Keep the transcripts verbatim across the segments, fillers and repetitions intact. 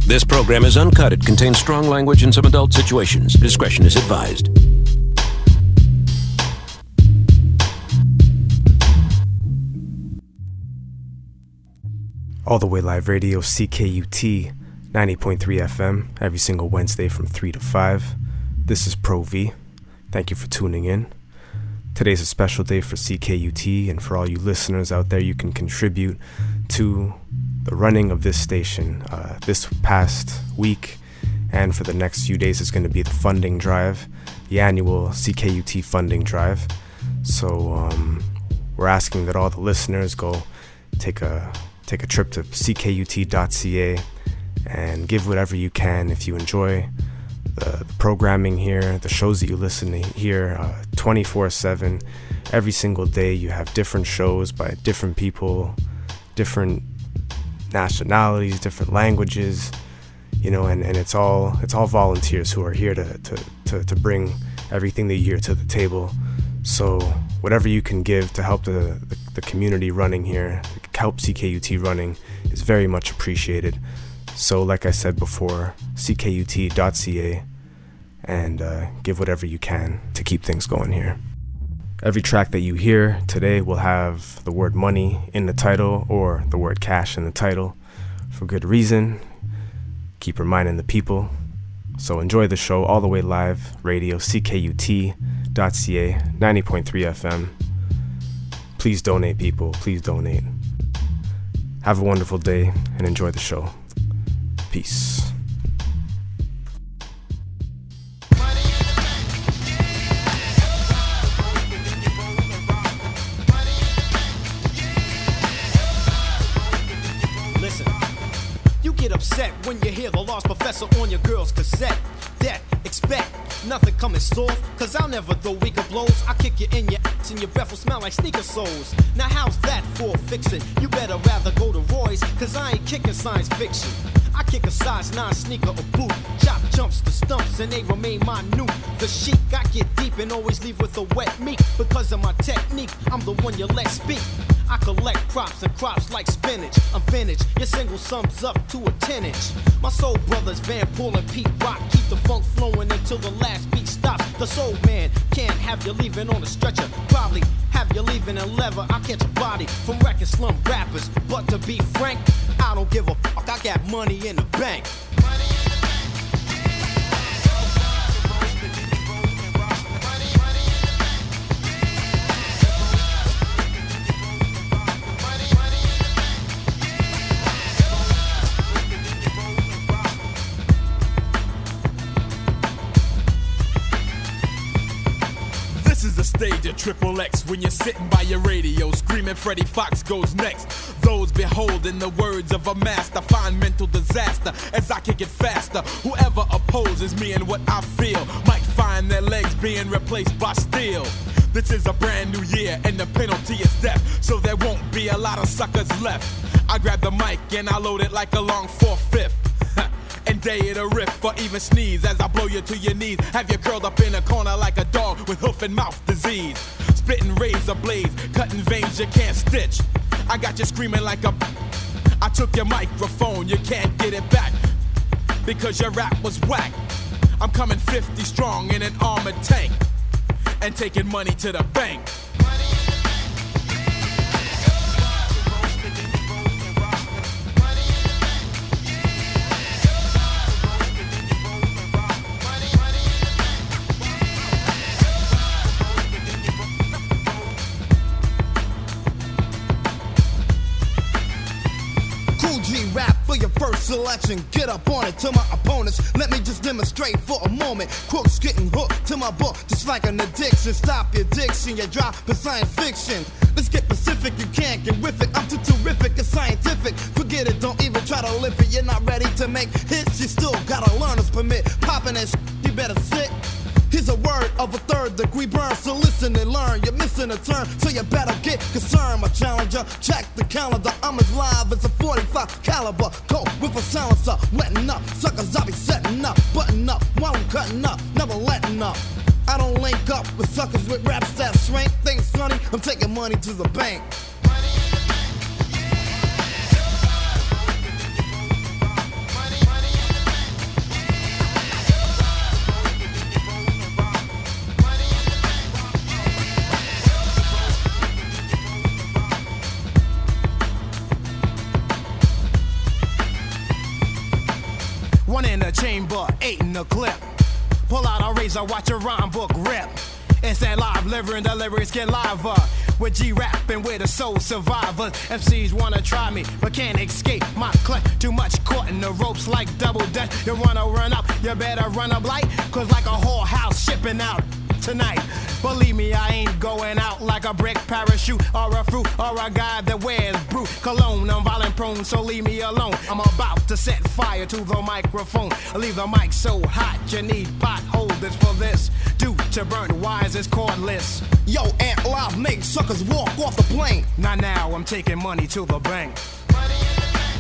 This program is uncut. It contains strong language and some adult situations. Discretion is advised. All the Way Live Radio, C K U T, ninety point three F M, every single Wednesday from three to five. This is Pro V. Thank you for tuning in. Today's a special day for C K U T, and for all you listeners out there, you can contribute to the running of this station. Uh, this past week and for the next few days is going to be the funding drive, the annual C K U T funding drive. So um, we're asking that all the listeners go take a take a trip to c k u t dot c a and give whatever you can. If you enjoy the, the programming here, the shows that you listen to here uh, twenty-four seven, every single day you have different shows by different people, different nationalities, different languages, you know, and, and it's all it's all volunteers who are here to, to, to, to bring everything that you hear to the table. So whatever you can give to help the, the, the community running here, to help C K U T running, is very much appreciated. So like I said before, c k u t dot c a, and uh, give whatever you can to keep things going here. Every track that you hear today will have the word money in the title or the word cash in the title for good reason. Keep reminding the people. So enjoy the show all the way live, radio, c k u t dot c a, ninety point three F M. Please donate, people. Please donate. Have a wonderful day and enjoy the show. Peace. Get upset when you hear the lost professor on your girl's cassette. That expect nothing coming soft, cause I'll never throw weaker blows. I kick you in your ass and your breath will smell like sneaker soles. Now how's that for fixing? You better rather go to Roy's, cause I ain't kicking science fiction. I kick a size nine sneaker or boot, chop jumps to stumps and they remain minute. The chic, I get deep and always leave with a wet meat. Because of my technique, I'm the one you let speak. I collect crops and crops like spinach. I'm vintage, your single sums up to a ten inch. My soul brothers Van Pool and Pete Rock keep the funk flowing until the last beat stops. The soul man can't have you leaving on a stretcher. Probably have you leaving in leather. I catch a body from wrecking slum rappers. But to be frank, I don't give a fuck. I got money in the bank. Stage at Triple X when you're sitting by your radio screaming Freddie Fox goes next. Those beholding the words of a master find mental disaster as I kick it faster. Whoever opposes me and what I feel might find their legs being replaced by steel. This is a brand new year and the penalty is death, so there won't be a lot of suckers left. I grab the mic and I load it like a long four-fifth. And day it a riff or even sneeze as I blow you to your knees. Have you curled up in a corner like a dog with hoof and mouth disease. Spitting razor blades, cutting veins you can't stitch. I got you screaming like a... I took your microphone, you can't get it back because your rap was whack. I'm coming fifty strong in an armored tank and taking money to the bank. First selection, get up on it to my opponents. Let me just demonstrate for a moment. Crooks getting hooked to my book, just like an addiction. Stop your diction, you drop the science fiction. Let's get Pacific, you can't get with it. I'm too terrific, it's scientific. Forget it, don't even try to lift it. You're not ready to make hits, you still got a learner's permit. Popping that shit, you better sit. Here's a word of a third degree burn, so listen and learn. You're missing a turn, so you better get concerned. My challenger, check the calendar. I'm as live as a forty-five caliber. Go with a silencer, wetting up. Suckers I be setting up, button up while I'm cutting up, never letting up. I don't link up with suckers with raps that shrink. Things funny, I'm taking money to the bank. One in the chamber, eight in the clip. Pull out a razor, watch your rhyme book rip. It's that live liver and the lyrics get liver. With G-Rap and with the soul survivors. M Cs wanna try me, but can't escape my clutch. Too much caught in the ropes like double dutch. You wanna run up, you better run up light. Cause like a whorehouse shipping out tonight. Believe me, I ain't going out like a brick parachute or a fruit or a guy that wears brute cologne. I'm violent prone, so leave me alone. I'm about to set fire to the microphone. Leave the mic so hot, you need potholders for this. Due to burn wires is cordless. Yo, Ant Live make suckers walk off the plane. Not now, I'm taking money to the bank. Money in the bank.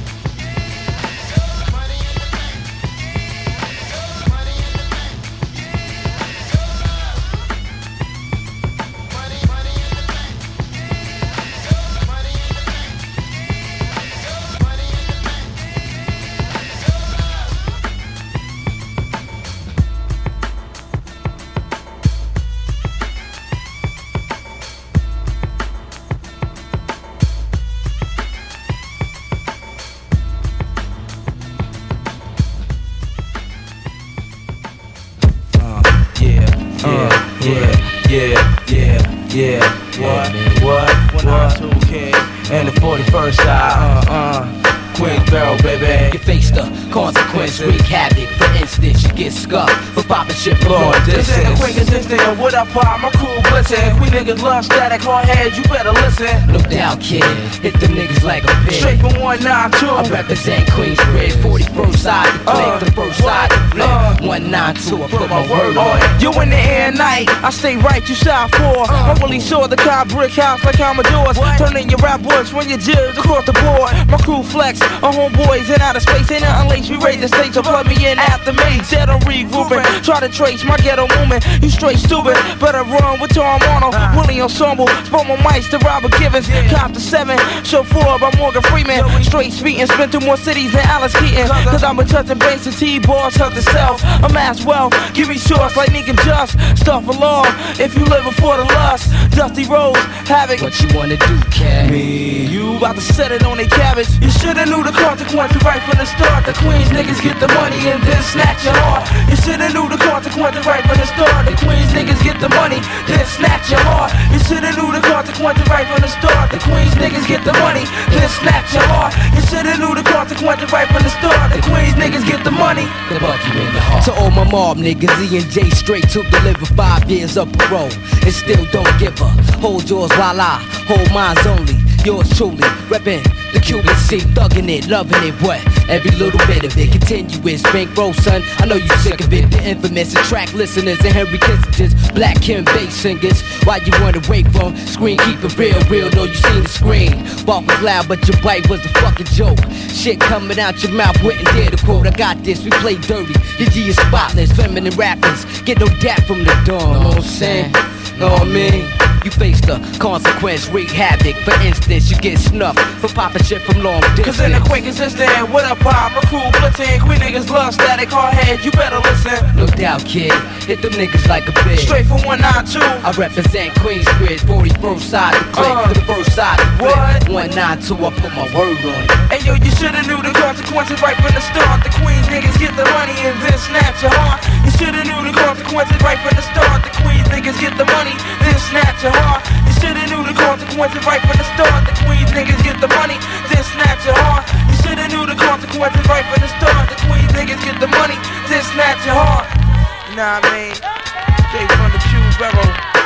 Yeah, what, what, what, okay. And the forty-first side, uh, uh, Queensboro, baby. You face the consequence, wreak havoc. For instance, you get scuffed for popping shit from long This ain't a distance. quick assistant, what I pop, my crew blitzing. We niggas love static, hard heads, you better listen. No doubt, kid, hit them niggas like a pig. Straight from one nine two. I represent Queensbridge, forty-first side to click, Uh, the first side to flip. uh, one nine two, I put my word on it. You in the air night, I stay right, you side four. I really saw the car brick house like Commodores. Turning your rap works when you jibs across the board. My crew flex, our homeboys in outer space. Ain't nothing late, we raise the stakes, so plug me in after me. Dead on regrouping, try to trace my ghetto movement. You straight stupid, better run with Tom Arnold. Willie Ensemble, spoke my mics to Robert Givens. Cop the seven, show four by Morgan Freeman. Straight speeding, spin through more cities than Alice Keaton. Cause I'm a touching base and T-Boss, help the self. Amass wealth, give me shorts like Nick and Just. Stuff along, if you live before the lust. Dusty Rose, Havoc. What you wanna do, cat? Me, you about to set it on they cabbage. You shoulda knew the consequences right from the start. The Queens niggas get the money and then snatch your heart. You shoulda knew the consequences right from the start. The Queens niggas get the money, then snatch your heart. You shoulda knew the consequences right from the start. The Queens niggas get the money, then snatch your heart. You shoulda knew the consequences right from the start. The Queens niggas get the money. The buck you in the heart. To all my mob niggas, E and J straight to deliver five years of parole. And still don't give her. Hold yours while I hold mine's only. Yours truly, reppin' the Cuban C, thuggin' it, loving it, what? Every little bit of it, continuous, bankroll, son. I know you sick of it. The infamous attract listeners and Henry Kissinger's Black Kim bass singers. Why you wanna wait from screen? Keep it real, real. Know you seen the screen. Bark was loud, but your bite was a fucking joke. Shit coming out your mouth, wouldn't dare to quote. I got this, we play dirty. Your G is spotless, feminine rappers get no dap from the dawn. Know what I'm saying? Know what I mean? You face the consequence, wreak havoc. For instance, you get snuffed for popping shit from long distance. Cause in the quick assistant, what up, pop? My crew blitzing, queen niggas love static, hard head, you better listen. No doubt, kid, hit them niggas like a bitch. Straight from one nine two. I represent Queensbridge, forty-first side to click, Uh, the first side to flip. what? one nine two, I put my word on it. Hey yo, you shoulda knew the consequences right from the start. The Queens niggas get the money and then snatch your heart. You shoulda knew the consequences right from the start. The Queens niggas get the money, then snatch your heart. You shoulda knew the consequences right from the start. The Queens niggas get the money, then snatch your heart. You shoulda knew the consequences right from the start. The Queens niggas get the money, then snatch your heart. Nah, I mean, straight from the Q-Barrel,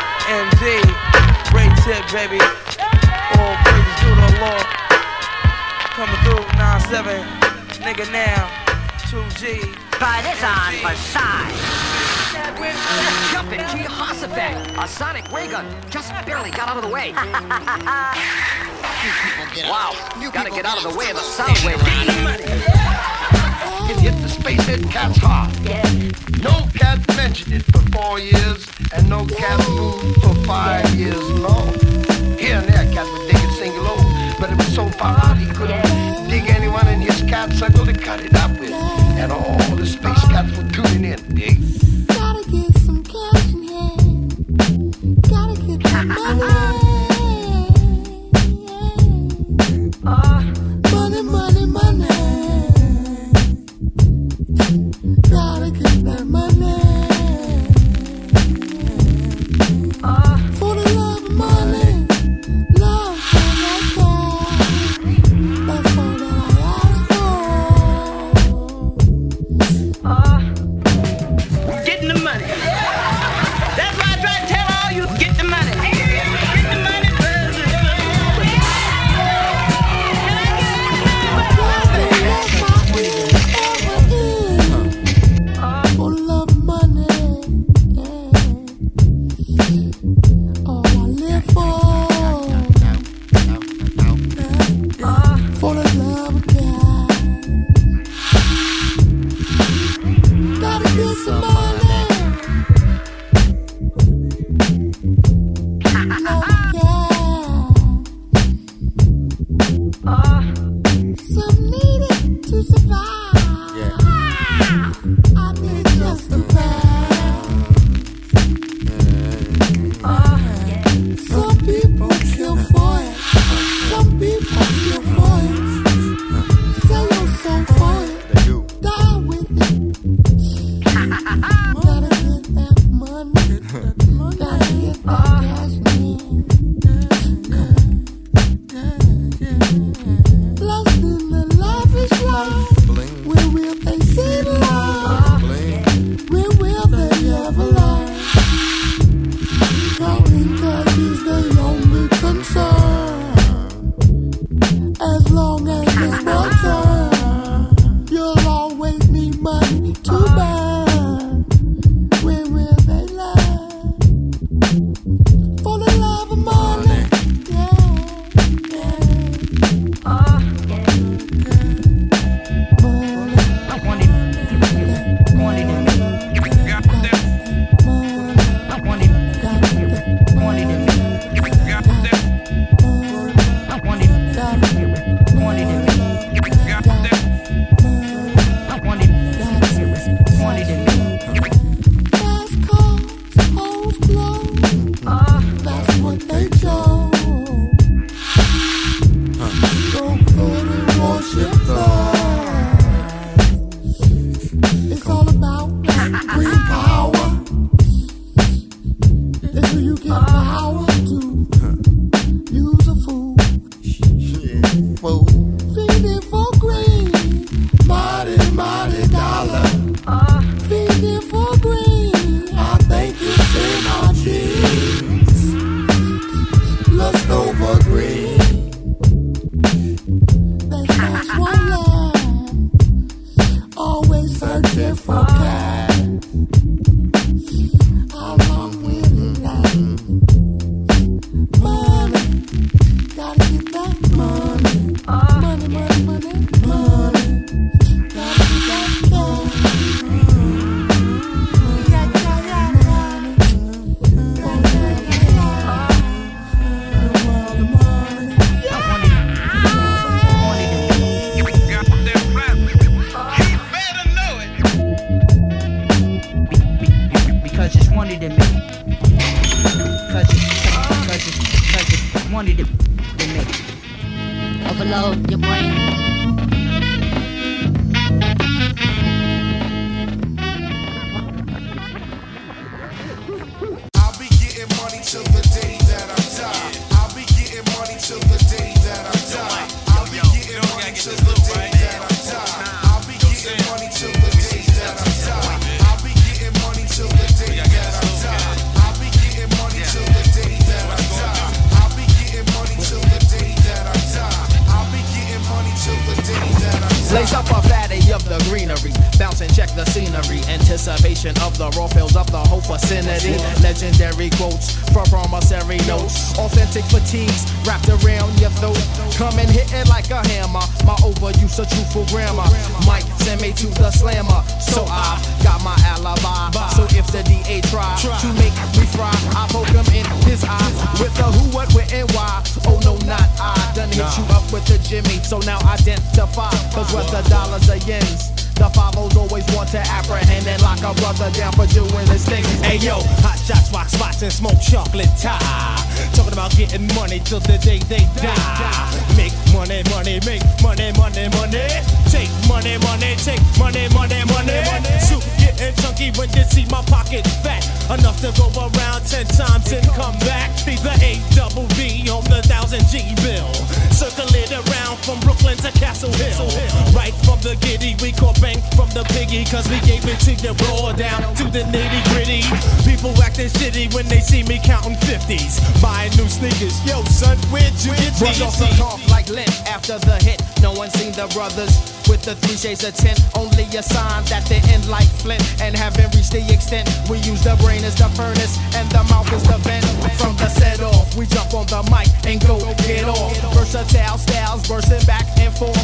M D, great tip, baby. All praises to the Lord. Coming through nine seven, nigga now, two G. Try this on for size. Jump it, Jehoshaphat. A sonic ray gun just barely got out of the way. Wow, you gotta get out of the way of the sound wave. It hit the spacehead cat's hard. No cat mentioned it for four years, and no cat moved for five years long. Here and there, cat would dig it single over, but it was so far out he couldn't dig anyone in his cat circle to cut it up with. And all the space cats were tuning in. Dig. Gotta get some cash in hand. Gotta get some money. Uh, money, money, money. Some need it to survive. Yeah. I mean, just the Uh, yeah. Some people kill for it. Some people kill for it. Sell your soul for it. They do. Die with it. Gotta get that money. Gotta get that cash, man. Blessed in the lavish life. Bling. Where will they see the light? Bling. Where will they ever lie? Counting cash is the only concern. As long as it's my time, you'll always need money to burn. Where will they lie? For the love of money. Yeah, yeah. Uh, yeah. Money, I wanted, wanted it, money, I wanted, wanted it, I wanted, wanted it, I wanted, wanted it. fast cars, hoes clothes. Uh, That's what they chose. Don't go and worship God. It's all about that green power. It's who you get power to. Use a fool. Fool. Feeding for green. Mighty, mighty dollar. uh, Feeding for green. I think it's in my genes. Lust over green. They cash one line. Always searching for cash. How long will it last? Money. Gotta get that money. Money, money, money, money. Gotta get that cash. Yeah, yeah, yeah, money. Gotta get that cash. The world of money. I wanted, wanted it. Be, be, be, because it's wanted in me. Cause it's, cause it's, cause it's wanted in me. Overload your brain. I'll be getting money till the day that I die. I'll be getting money till the day that I die. I'll be getting money till the day that I die. I'll be getting money till the day that I die. I'll be getting money till the day that I die. I'll be getting money till the day that I die. I'll be getting money till the day that I die. I'll be getting money till the day that I die. Lace up a fatty of the greenery, bounce and check the scenery. Anticipation of the raw fills up the whole vicinity. Legendary quotes from promissory notes. Authentic fatigues wrapped around your throat. Come and hit it like a hammer. My overuse of truthful grammar might send me to the slammer. So I got my alibi. So if the D A try to make me fry, I poke him in his eye with the who, what, where, and why. Oh no, not I. Done hit you up with the Jimmy. So now identify. Cause whether dollars or yens, the follows always want to apprehend and lock a brother down for doing his thing. Hey yo, hot shots, rock spots, and smoke chocolate tie. Talking about getting money till the day they die. Make money, money, make money, money, money. Take money, money, take money, money, money. Soup getting chunky when you see my pocket fat. Enough to go around ten times and come back. Be the A double B on the thousand G bill. Circle it around from Brooklyn to Castle Hill. Right from the giddy, we call bang from the piggy. Cause we gave it to the raw down to the nitty gritty. People acting shitty when they see me counting fifties. Buying new sneakers. Yo son, where'd you get Brush these? off the cough like lint after the hit. No one seen the brothers with the three shades of tint. Only a sign that they end like Flint. And having reached the extent, we use the brain as the furnace and the mouth is the vent. From the set off, we jump on the mic and go get off. Versatile styles bursting back and forth for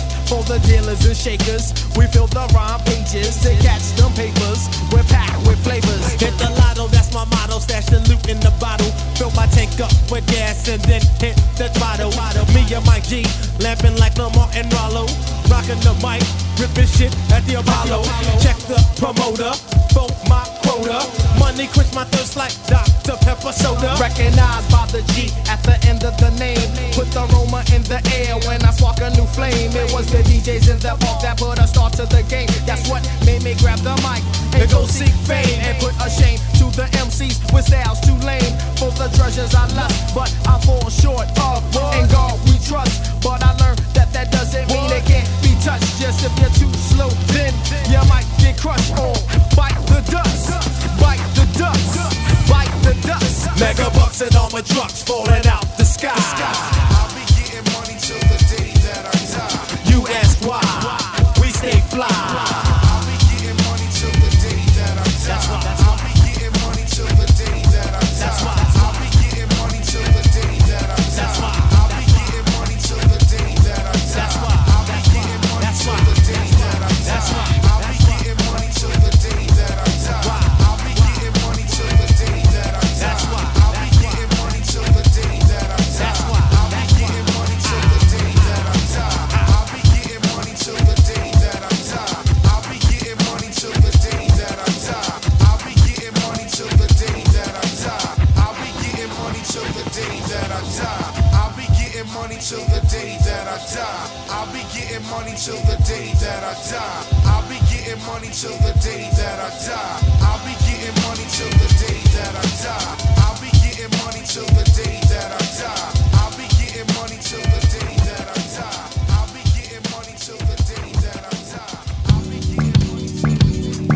the dealers and shakers. We fill the rhyme pages to catch them papers. We're packed with flavors. Hit the lotto, that's my motto. Stash the loot in the bottle. Fill my tank up with gas and then hit the throttle. Me and Mike G, lamping like Lamar and Rollo. Rocking the mic, ripping shit at the Apollo. Check the promoter, vote my quota. Money quench my thirst like Doctor Pepper soda. Recognized by the G at the end of the name. Put the aroma in the air when I spark a new flame. It was the D Js in the park that put a start to the game. That's what made me grab the mic and go seek fame. And put a shame to the M Cs with styles too lame. For the treasures I lust, but I fall short of. And God we trust, but I learned that that doesn't mean they can't be touched. Just if you're too slow, then you might get crushed on. Bite the dust, bite the dust, bite the dust. Mega bucks and armored trucks falling out the sky. I'll be getting money till the day that I die. You ask why, we stay fly. I'll be getting money till the day that I die. That's why. I'll be getting money till the day that I die. That's why. I'll be getting money till the day that I die. That's why. I'll be getting money till the day that I die. That's why. I'll be getting money till the day that I die. That's why. I'll be getting money till the day that I die. I'll be getting money till the day that I die. That's why. I'll be getting money till the day that I die. That's why. I'll be getting money till the day that I die. I'll be getting money till the day that I die. I'll be getting money till the day that I die. I'll be getting money till the day that I die. I'll be getting money till the day that I die. I'll be getting money till the day that I die. I'll be getting money till the day that I die. I'll be getting money till the day that I die. I'll be getting money till the day that I die. I'll be getting money till the day that I die. I'll be getting money till the day that I die. I'll be getting money till the day that I die. I'll be getting money till the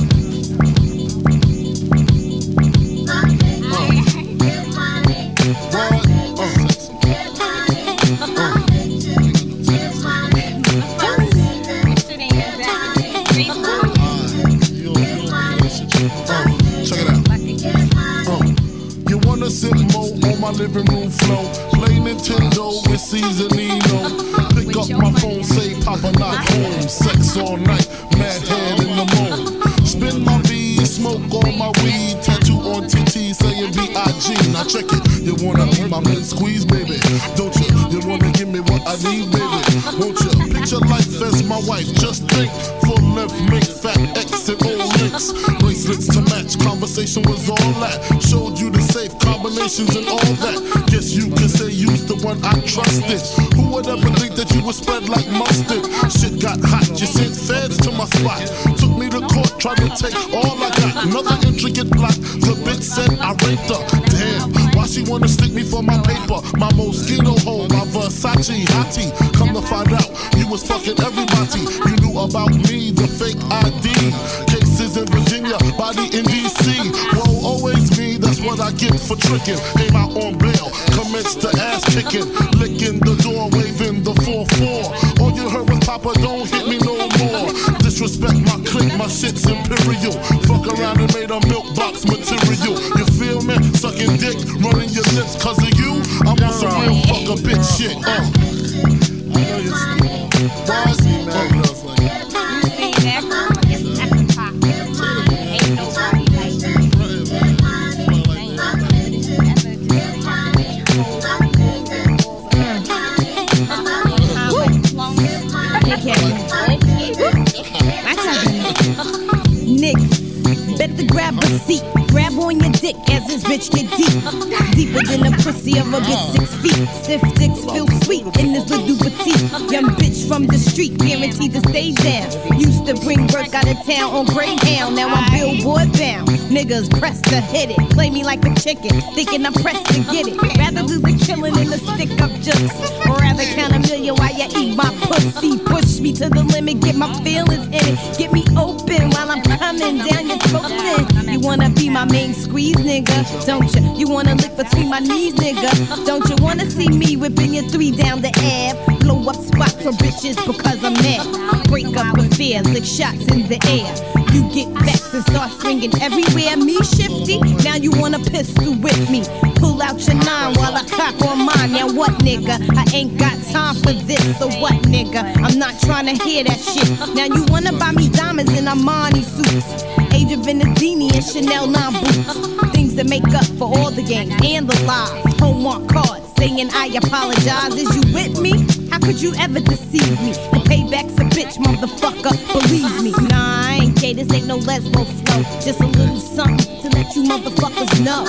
Sit mo on my living room floor. Play Nintendo with Seasonino. Pick up my phone, say Papa not home. Sex all night, mad head in the moon. Spin my V, smoke on my weed. Tattoo on T T saying B I G. Now check it, you wanna be my man squeeze, baby? Don't you? You wanna give me what I need, baby? Won't you? Picture life as my wife, just think. Full length, make fat X and O links. Bracelets to match, conversation was all that. Showed you the safe combinations and all that. Guess you could say you's the one I trusted. Who would ever think that you would spread like mustard? Shit got hot, you sent feds to my spot. Took me to court, tried to take all I got. Another intricate plot, the bitch said I raped her. Damn, why she wanna stick me for my paper? My Moschino hole, my Versace hottie. Come to find out, you was fucking everybody. You knew about me, the fake I D. Cases in Virginia, body in D C. Whoa, always me, that's what I get for tricking. Came out on bail, commenced to ass kicking. Licking the door, waving the four four. All you heard was Papa, don't hit me no more. Disrespect my clique, my shit's imperial. Fuck around and made a milk box material. You feel me? Sucking dick, running your lips cause of you. I'm on some real fuck a bitch shit. Uh. I know you're still bossy, man. Nick, better grab a seat. Grab on your dick as this bitch get deep. Deeper than the pussy of a bitch six feet. Stiff dicks feel sweet in this little petite. Young bitch from the street, guaranteed to stay down. Used to bring work out of town on Greyhound. Now I'm billboard bound. Niggas pressed to hit it. Play me like a chicken, thinking I'm pressed to get it. Rather do the killing than the stick up jokes. Or rather count a million while you eat my pussy. Push me to the limit, get my feelings in it. Get me open while I'm coming down your throat. You wanna be my main squeeze, nigga, don't you? You wanna lick between my knees, nigga, don't you? Wanna see me whipping your three down the ab? Blow up spots for bitch bitches because I'm mad. Break up affairs, lick shots in the air. You get vexed and start swinging everywhere. Me shifty, now you want a pistol with me. Pull out your nine while I cock on mine. Now what, nigga? I ain't got time for this. So what, nigga? I'm not trying to hear that shit. Now you wanna buy me diamonds and Armani suits, Age of Venedini and Chanel nine boots. Things that make up for all the games and the lies. Hallmark cards saying I apologize. Is you with me? How could you ever deceive me? The payback's a bitch, motherfucker, believe me. Nah, I ain't gay, this ain't no lesbo flow. Just a little something to let you motherfuckers know.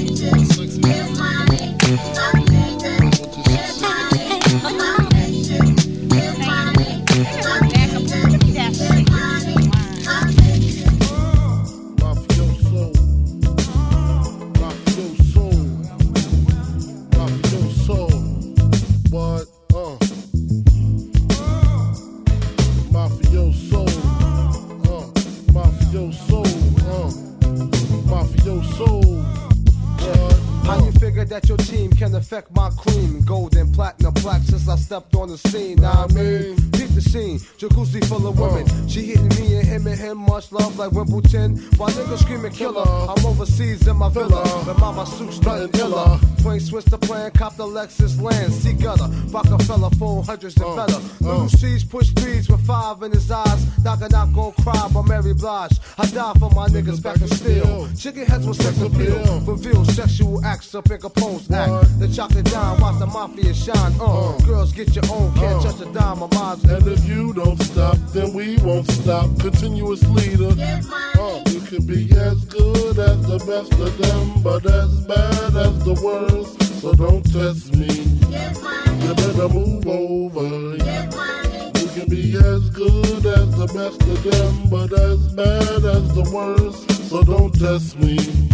That your team can affect my cream. Gold and platinum plaque since I stepped on the scene. Now I mean, keep the scene. Jacuzzi full of women. She hitting me and him and him. Much love like Wimbledon. While niggas screaming killer, I'm overseas in my villa. The mama suit starting illa. Twin switch the plan, cop the Lexus land. See gutter, Rockefeller, phone hundreds and better. Little C's push speeds with five in his eyes. Knock a knock gon' cry by Mary Blige. I die for my niggas back in steel. Chicken heads with sex appeal. Reveal sexual acts up in Capone's act. The chocolate dime, watch the mafia shine. Uh, girls get your own, can't touch a dime of mine. And if you don't stop, then we won't stop. Continuous leader. Uh, you can be as good as the best of them, but as bad as the worst. So don't test me. You better move over. You can be as good as the best of them, but as bad as the worst. So don't test me.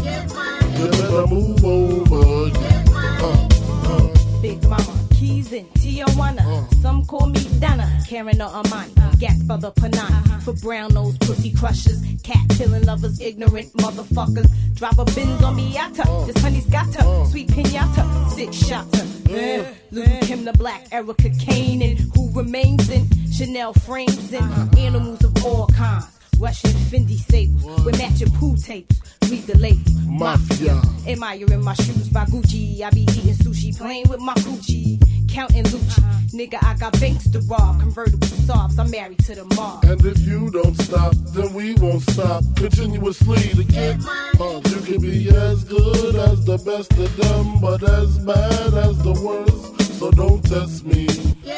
You better move over. Uh, uh. Big Mama, keys in Tijuana. Uh. Some call me Donna, Karen or Amani. Uh. Gas for the Panani. Uh-huh. For brown nose pussy crushers. Cat killing lovers, ignorant motherfuckers. Drive a Benz on Miata. Uh. This honey's got her. Uh. Sweet pinata. Six shotter. Uh. Little Kim the Black, Erica Kane. And who remains in Chanel frames and uh-huh. animals of all kinds. Russian Fendi sables with matching pool tapes. Read the label. Mafia. Admiring my shoes by Gucci. I be eating sushi, playing with my coochie. Counting Lucci. Uh-huh. Nigga, I got banks to rob. Convertible softs, I'm married to the mob. And if you don't stop, then we won't stop. Continuously to get uh, you can be as good as the best of them, but as bad as the worst. So don't test me.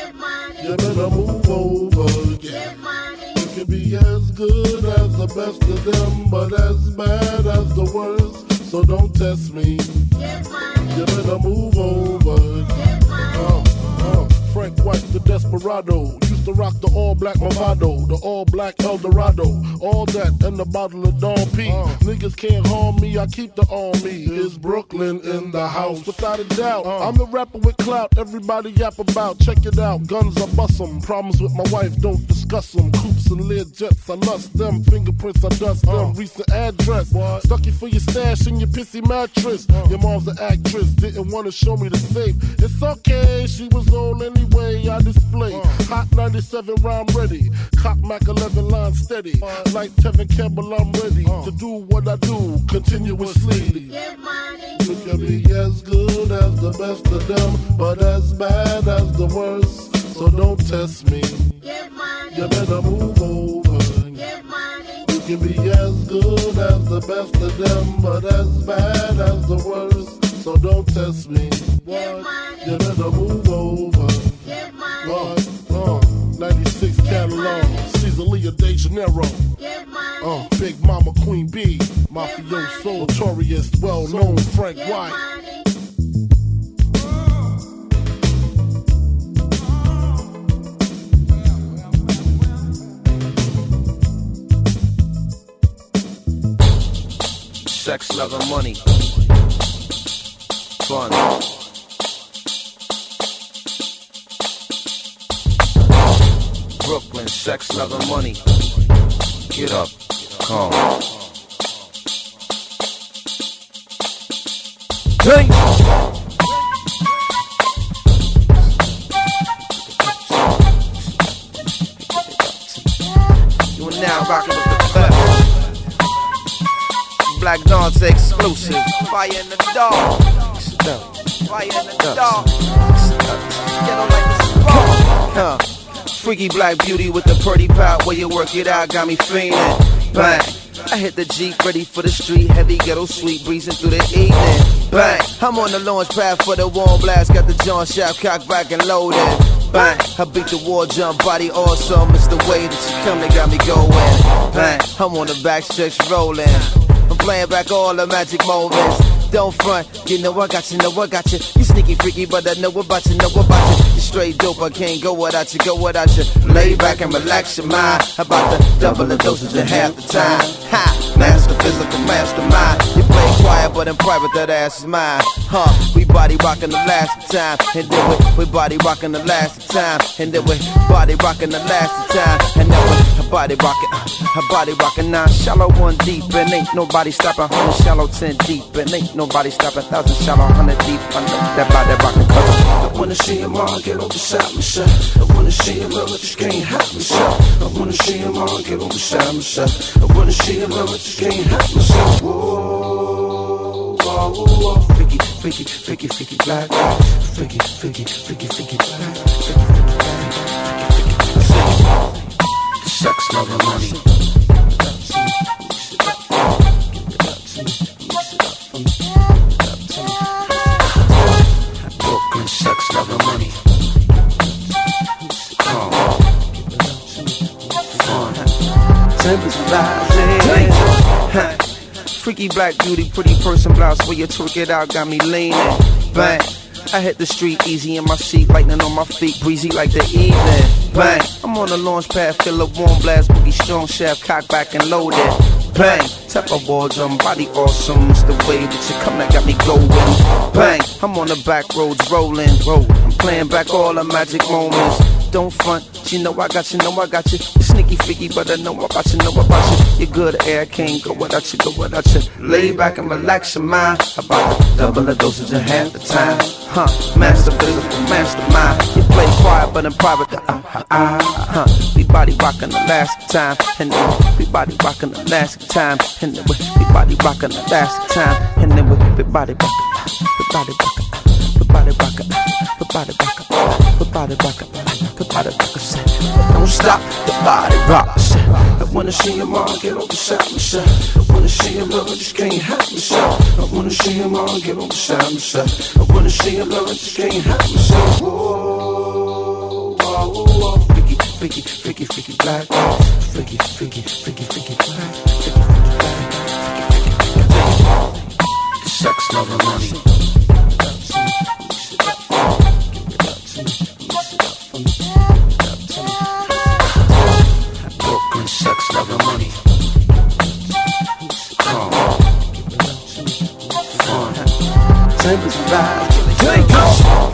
You better move over. Get money. You can be as good as the best of them, but as bad as the worst. So don't test me. You better move over. Uh, uh, Frank White, the desperado. Used to rock the all-black Movado, the all-black Eldorado. All that and a bottle of Dom P. Uh, Niggas can't harm me, I keep the army. Is Brooklyn in the house? Without a doubt. Uh, I'm the rapper with clout, everybody yap about. Check it out, guns I bust them. Problems with my wife, don't discuss them. Coops and lead jets, I lust them. Fingerprints, I dust uh, them. Recent address. What? Stuck you for your stash in your pissy mattress. Uh, your mom's an actress, didn't want to show me the safe. It's okay, she was old anyway, I display. Uh, Hot ninety-seven rhyme ready. Cock Mac eleven line steady. Uh, like Tevin Campbell, I'm ready uh, to do what I do continuously. Get money. You can be as good as the best of them, but as bad as the worst. So don't test me. Get money. You better move over. Get money. You can be as good as the best of them, but as bad as the worst. So don't test me. Get money. You better move over. Get money. Uh, uh, ninety-six Catalan, Caesarea De Janeiro. Get money. Uh, Big Mama Queen B, Mafioso, notorious, well-known Frank White. Sex, love, and money. Fun. Brooklyn, sex, love, and money. Get up, come. Hey. now rocking with the best. Black Dante exclusive. Fire in the dark. Fire in the dark. Get on like this ball. Huh. Freaky black beauty with the pretty pout. Where you work it out, got me feeling. Bang. I hit the Jeep, ready for the street. Heavy ghetto sweet, breezing through the evening. Bang. I'm on the launch pad for the warm blast. Got the John Shaft cocked back and loaded. Bang. I beat the war jump, body awesome. It's the way that you come that got me going. Bang. I'm on the back stretch rolling. I'm playing back all the magic moments. Don't front, you know I got you, know I got you. You sneaky freaky, but I know about you, know about you. You straight dope, I can't go without you, go without you. Lay back and relax your mind. About to double the dosage in half the time. Ha, master physical mastermind. You play quiet, but in private that ass is mine. Huh, we body rockin' the last time, and then we, we body rockin' the last time, and then we body rockin' the last time, and then we body rockin', uh, body rockin' nine shallow one deep, and ain't nobody stoppin' hundred shallow ten deep, and ain't nobody stoppin' thousand shallow hundred deep. Under that body rockin' color. I wanna see him all get on beside myself. I wanna see him love, I just can't help myself. I wanna see him all get on beside myself. I wanna see him love, I just can't help myself. Whoa, whoa, whoa, freaky, freaky, freaky, freaky black, freaky, freaky, freaky, freaky black, freaky, freaky, freaky, sex, love, and money. Brooklyn, sex, love, and money. Oh, fun. Tempers rising. Huh. Freaky black beauty, pretty person blouse. Where you twerk it out, got me leaning. Bang. I hit the street easy in my seat, lightning on my feet, breezy like the evening. Bang. I'm on the launch pad, feel a warm blast, boogie strong shaft, cock back and loaded. Bang. Tap a wall drum, body awesome. It's the way that you come that got me going. Bang. I'm on the back roads rolling. I'm playing back all the magic moments. Don't front, you know I got you, know I got you. You're sneaky freaky, but I know about you, know about you. You're good air, can't go without you, go without you. Lay back and relax your mind. About to double the dosage in half the time. Huh, master physical, mastermind. You play quiet, but in private, the uh, uh, uh, huh. We body rockin' the last time, and then we body rockin' the last time, and then we, we body rockin' the last time, and then we, we body rockin', we body rockin', we body rockin', we body rockin', we body rockin'. Don't stop the body rocks. I wanna see him all get on beside myself. I wanna see him love, I just can't help myself. I wanna see him all get on beside myself. I wanna see him love, I just can't help myself. Whoa, whoa, whoa, freaky, freaky, freaky, freaky black, freaky, freaky, freaky, freaky black, freaky, freaky, freaky, sex, love, and money. Brooklyn, sex, love, and money. Oh, fun. Tempers rising. Take off.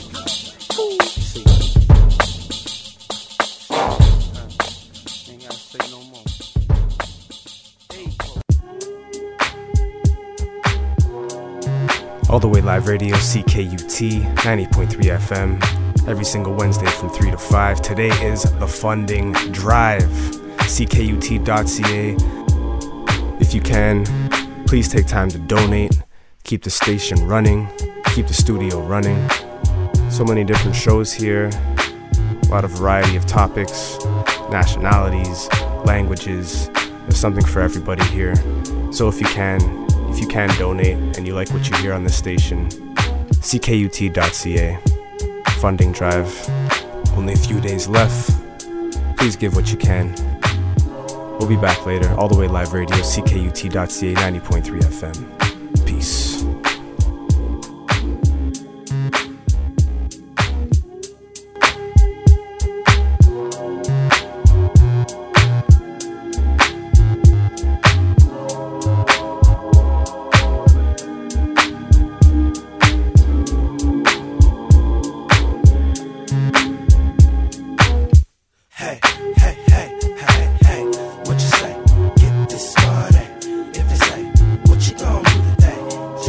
All the way live radio, C K U T, ninety point three F M, every single Wednesday from three to five. Today is the funding drive, C K U T dot C A. If you can, please take time to donate, keep the station running, keep the studio running. So many different shows here, a lot of variety of topics, nationalities, languages. There's something for everybody here. So if you can, If you can donate and you like what you hear on this station, C K U T dot C A, funding drive, only a few days left. Please give what you can. We'll be back later, all the way live radio, C K U T dot C A, ninety point three F M. Peace. What you say? Get this started. If they say, what you gon' do today?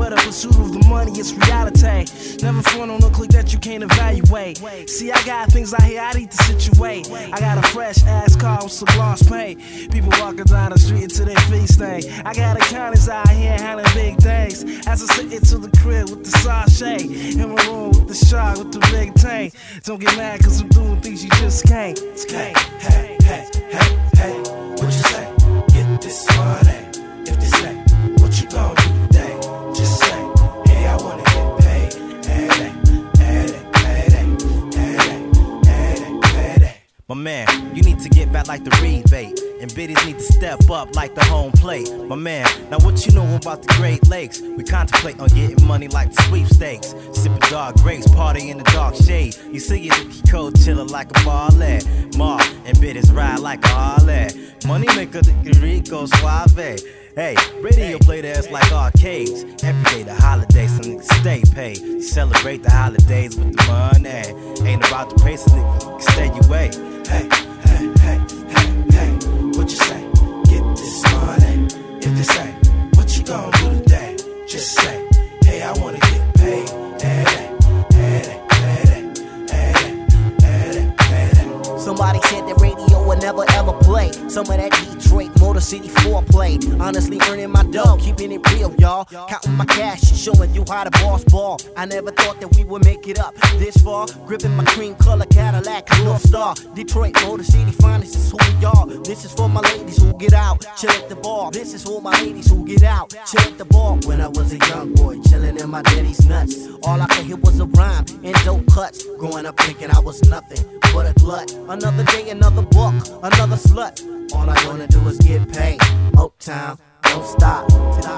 but a pursuit of the money, it's reality. Never front on a click that you can't evaluate. See, I got things out here I need to situate. I got a fresh ass car with some gloss paint. People walking down the street until their feet stink. I got accountants out here handling big things. As I sit into the crib with the sachet, in my room with the shark with the big tank. Don't get mad cause I'm doing things you just can't. Hey, hey, hey, hey, hey, what you say? Get this money. If they say, what you gon' do today? Just say, hey, I wanna get paid. Hey, hey, hey, hey, hey, hey, hey, hey. My man, you need to get back like the rebate. And biddies need to step up like the home plate. My man, now what you know about the Great Lakes? We contemplate on getting money like the sweepstakes. Sipping dark grapes, party in the dark shade. You see it if you cold chillin' like a ballet. Mar and biddies ride like a Harley. Money maker, the Rico Suave. Hey, radio play the ass like arcades. Every day the holidays, some niggas stay paid. Celebrate the holidays with the money. Ain't about the pace, niggas stay your way. Hey, hey, hey, hey, hey, what you say? Get this money. If they say, what you gon' do today? Just say, hey, I wanna get paid. Hey, hey, hey, hey, hey, hey, hey, hey. Somebody said the radio would never ever play some of that Detroit Motor City foreplay. Honestly earning my dough, keeping it real, y'all. Counting my cash and showing you how the boss ball. I never thought that we would make it up this far. Gripping my cream color Cadillac North Star. Detroit Motor City finest is who we are. This is for my ladies who get out, chill at the bar. This is for my ladies who get out, chill at the bar. When I was a young boy, chilling in my daddy's nuts. All I could hear was a rhyme and dope cuts. Growing up thinking I was nothing but a glut. Another day, another buck, another slut. All I wanna do is get paid. Motown, don't stop.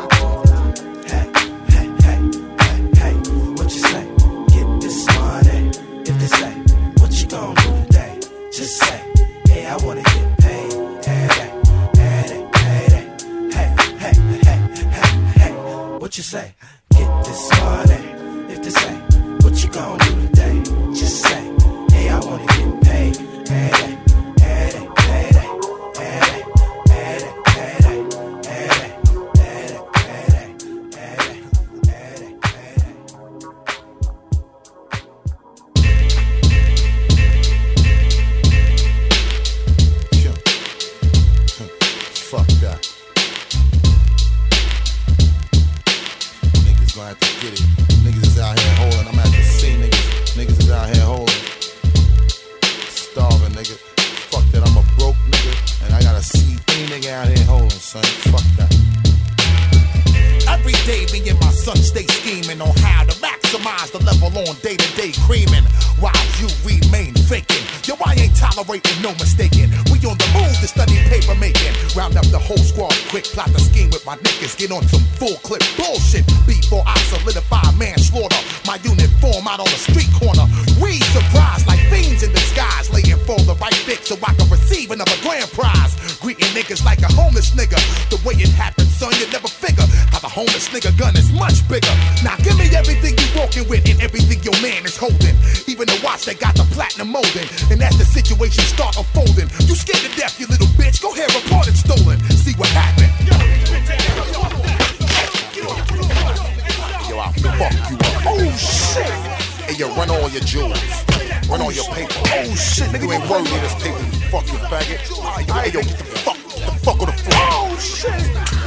Hey, hey, hey, hey, hey, what you say? Get this money. If they say, what you gon' do today? Just say, hey, I wanna get paid. Hey, hey, hey, hey, hey, hey, hey, hey, hey, what you say? Get this money. If they say, what you gon' do today? Just say, hey, I wanna get paid. Hey, hey. Fuck that. Niggas gonna have to get it. Niggas is out here holding. I'm gonna have to see niggas. Niggas is out here holding. Starving, nigga. Fuck that. I'm a broke nigga. And I gotta see any nigga out here holding, son. Fuck that. Every day me and my son stay scheming on how to maximize the level on day-to-day creaming while you remain faking. Yo, I ain't tolerating no mistaking. We on the move to study paper making. Round up the whole squad quick, plot the scheme with my niggas. Get on some full clip bullshit before I solidify manslaughter. My unit form out on the street corner. We surprised like fiends in disguise, laying for the right fix so I can receive another grand prize. Greeting niggas like a homeless nigga. The way it happened, son, you never figure how the homeless nigga gun is much bigger. Now give me everything you walking with and everything your man is holding. Even the watch that got the platinum molding. And as the situation start unfolding, you scared to death, you little bitch. Go ahead, report it stolen. See what happened. Yo, I'll fuck you up. Oh shit. Hey, yo, run all your jewels. Run all your paper. Oh shit, nigga, you ain't worthy of this paper, you fucking faggot. Hey, yo, get the fuck, get the fuck on the floor. Oh shit.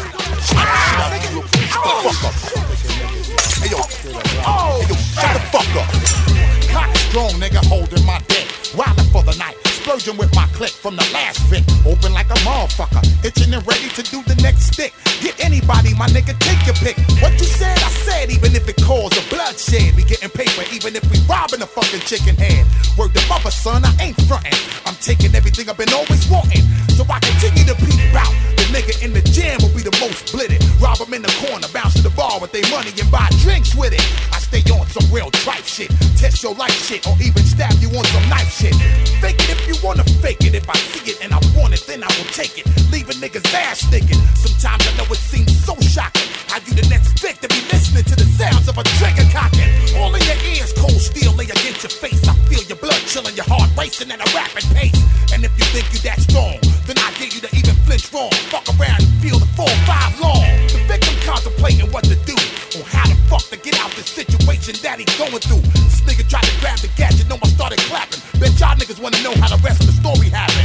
Fuck up. Hey yo, oh, hey yo, shut the fuck up. Cock strong nigga holding my dick, wildin' for the night, splurging with my click from the last Vic. Open like a motherfucker, itching and ready to do the next stick. Get anybody, my nigga, take your pick. What you said, I said, even if it cause a bloodshed. We getting paper, even if we robbing a fucking chicken head. Word to mother, son, I ain't frontin'. I'm taking everything I've been always wanting, so I continue to peep out. The nigga in the jam will be the most blitted. Rob him in the corner, bounce to the bar with their money and buy drinks with it. I stay on some real tripe shit, test your life shit, or even stab you on some knife shit. Fake it if you wanna fake it. If I see it and I want it, then I will take it. Leave a nigga's ass thinking. Sometimes I know it seems so shocking how you the next dick to be listening to the sounds of a trigger cocking. All in your ears, cold steel lay against your face. I feel your blood chilling, your heart racing at a rapid pace. And if you think you that strong, then I dare you to even flinch wrong. Fuck around and feel the four five long. The victim contemplating what to do on how to fuck to get out the situation that he going through. This nigga tried to grab the gadget, no one started clapping. Bet y'all niggas wanna know how the rest of the story happened.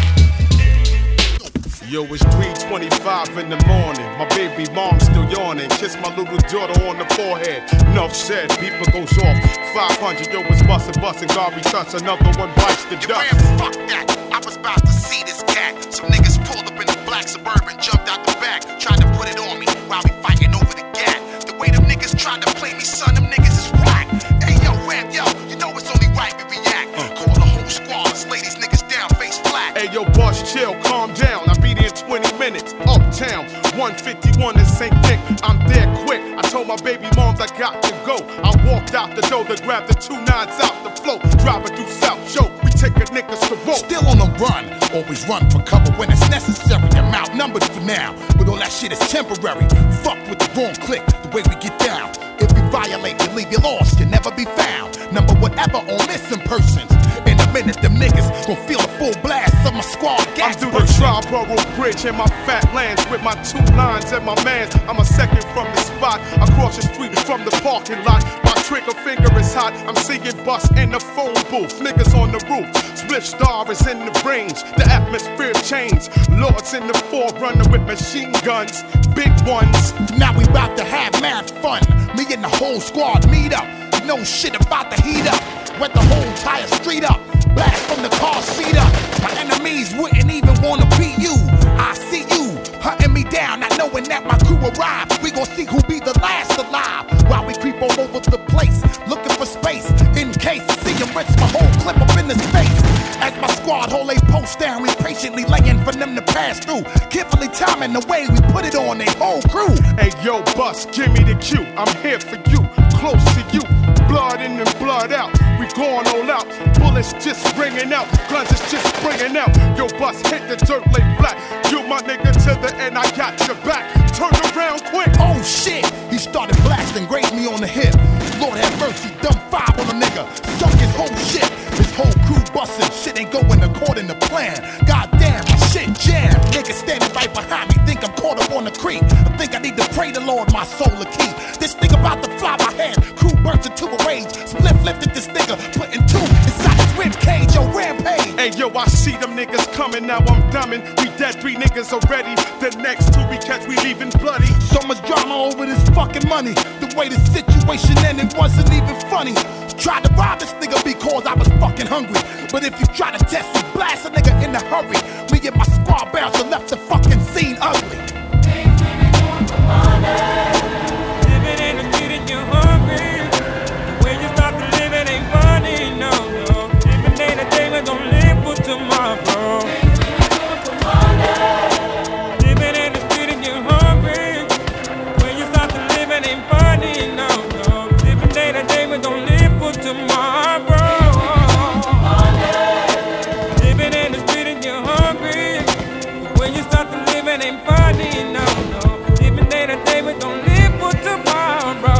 Yo, it's three twenty-five in the morning. My baby mom still yawning. Kiss my little daughter on the forehead. Enough said, beeper goes off. five hundred, yo, it's bustin', bustin'. God returns, another one bites the dust. Man, fuck that. I was about to see this cat. Some niggas pulled up in the black Suburban, jumped out the back, tried to put it on me while we fighting over the gat. The way them niggas tried to play me, son, them niggas is whack. Hey, yo, Ram, yo, you know it's only right we react. Uh. Call the whole squad, let's lay these niggas down, face flat. Hey, yo, boss, chill, calm down. I'll be there in twenty minutes. Uptown, one fifty-one in Saint Nick. I'm there quick. I told my baby moms I got to go. I walked out the door to grab the two nines out the flow. Driving through South Show, we take a niggas to roll. Still on the run, always run for cover when it's necessary. I'm outnumbered for now, but all that shit is temporary. Fuck with the wrong click, the way we get down. If you violate, you leave you lost, you'll never be found. Number whatever on missing persons. In a minute, them niggas gon' feel the full blast of my squad gas. I'm through the Triborough Bridge in my fat lands with my two lines and my mans. I'm a second from the spot, across the street from the parking lot. My trigger finger is hot, I'm seeing bust in the phone booth. Niggas on the roof, split star is in the range. The atmosphere changed, lords in the forerunner with machine guns, big ones. Now we about to have mad fun. Me and the whole squad meet up. No shit about to heat up. Wet the whole entire street up. Blast from the car seat up. My enemies wouldn't even wanna beat you. I see you hunting me down, not knowing that my crew arrived. We gon' see who be the last alive. While we creep all over the place, looking for space. In case see him rinse my whole clip up in his face. As my squad hold a post down, we patiently laying for them to pass through. Carefully timing the way we put it on their whole crew. Hey yo, bus, give me the cue. I'm here for you, close to you. Blood in and blood out, we going all out. Bullets just ringing out, guns is just bringing out. Yo, bus, hit the dirt, lay flat. You my nigga to the end, I got your back. Turn around quick. Oh shit, he started blasting, grazed me on the hip. Lord have mercy, dumb five on a nigga. Sunk his whole shit, his whole crew busting. Shit ain't going according to plan. Goddamn, my shit jammed. Niggas standing right behind me, think I'm caught up on the creek. I think I need to pray the Lord my soul to keep. This nigga about to fly my head. Crew burst into a rage. Split lifted this nigga, putting two inside his rib cage. Yo, rampage. Hey yo, I see them niggas coming, now I'm dumbing. We dead, three niggas already. The next two we catch, we leaving bloody. So much drama over this fucking money. The way the situation ended wasn't even funny. Tried to rob this nigga because I was fucking hungry. But if you try to test me, blast a nigga in a hurry. Me and my squad bouncer left the fucking scene ugly. Living in the street and you're hungry. The way you start to live it ain't funny, no, no. Living day to day, we gon' live for tomorrow. Living in the street and you're hungry. When you start to live it ain't funny, no, no. Living day to day, we gon' live for tomorrow. Living in the street and you're hungry. When you start to live it ain't funny, no, no. Living day to day, we gon' live for tomorrow.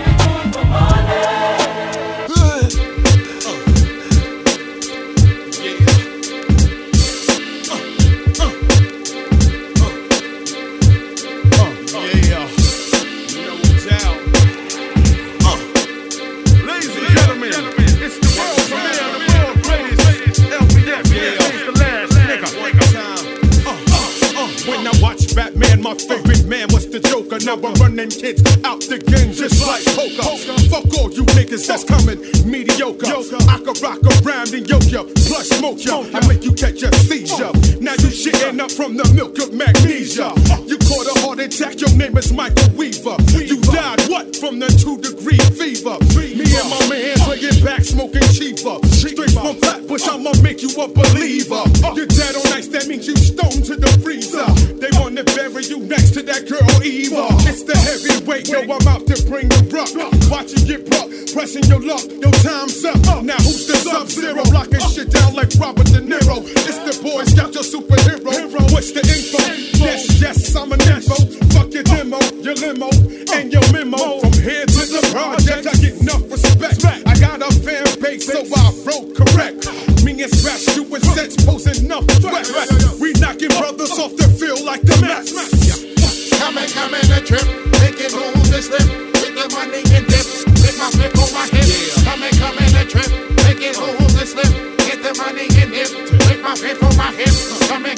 Batman, my favorite man, what's the Joker? Now I'm running kids out the game just like poker. Fuck all you niggas that's coming mediocre. I can rock around and yoke ya, plus smoke ya. I make you catch a seizure. Now you shitting up from the milk of magnesia. You caught a heart attack, your name is Michael Weaver. You died what? From the two degree fever. Me and my man's laying back smoking cheaper. Straight from Flatbush, I'ma make you a believer. You're dead on ice, that means you stoned to the freezer. They wanna bury you next to that girl Eva. It's the heavyweight, yo, I'm out to bring you rough. Watch you get rough, pressing your luck, your time's up. Now who's the Sub-Zero, locking shit down like Robert De Niro? It's the Boy Scout, your superhero. What's the info? Yes, yes, I'm an info. Fuck your demo, your limo, and your memo. From here to the project, I get enough respect. I got a fan base, so I wrote correct. Me and Scratch doing sets, posing enough threats. We knocking brothers off the field like the Mets. Coming, coming a trip, making moves and slip. With the money in dip,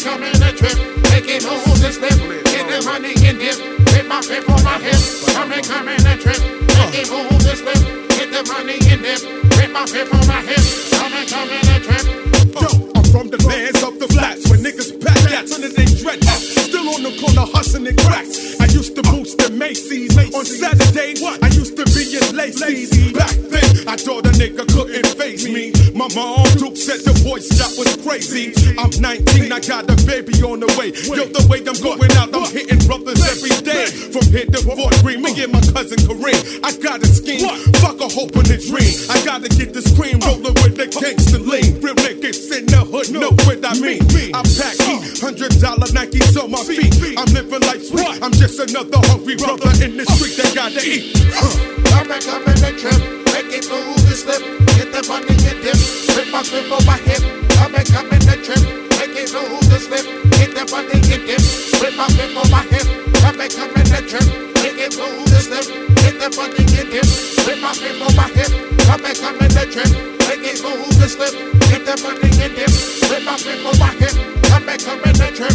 come in a trip, make it move this lip, get the money in dip, with my fifth on my hip. Come and come in a trip, make it move this lip, get the money in dip, with my fifth on my hip. Come and come in a trip. Yo, I'm from the lands of the flats where niggas pack gats under they dreadlocks. Still on the corner hustling cracks. I used to boost the Macy's on Saturdays. I used to be in Lacey's. Back then, I thought a nigga couldn't face me. My mom Duke said the voice shot was crazy. I'm nineteen, I got a baby on the way. Yo, the way I'm going out, I'm hitting brothers every day. From here to Fort Greene, me and my cousin Kareem. I got a scheme, fuck a hope and a dream. I gotta get this cream rolling with the gangster lean. Real niggas in the hood know what I mean. I pack heat, hundred dollar Nikes on my feet. I'm living life sweet. I'm just another hungry brother in the street that gotta eat. Come and come in a trip, make it move this lip, get the money in dip, with my grip on my hip. Come and come in a trip, make it move this lip, get the money in dip, with my grip on my hip. Come and come in a trip, make it move this lip, get the money in dip, with my grip on my hip. Come and come in a trip, make it move this lip, get the money in dip, with my grip on my hip. Come and come in a trip.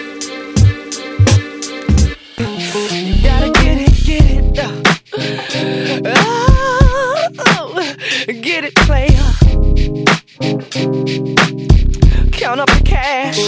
You gotta get it, get it, uh. Oh, get it, player. Count up the cash.